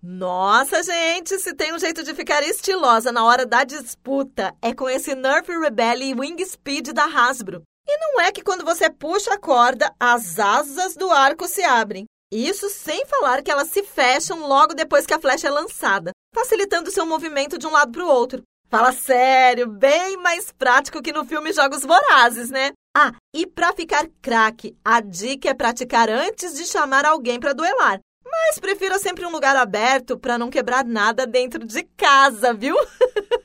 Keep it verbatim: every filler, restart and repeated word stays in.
Nossa, gente, se tem um jeito de ficar estilosa na hora da disputa, é com esse Nerf Rebelle Wing Speed da Hasbro. E não é que quando você puxa a corda, as asas do arco se abrem. Isso sem falar que elas se fecham logo depois que a flecha é lançada, facilitando seu movimento de um lado para o outro. Fala sério, bem mais prático que no filme Jogos Vorazes, né? Ah, e para ficar craque, a dica é praticar antes de chamar alguém para duelar. Mas prefira sempre um lugar aberto para não quebrar nada dentro de casa, viu?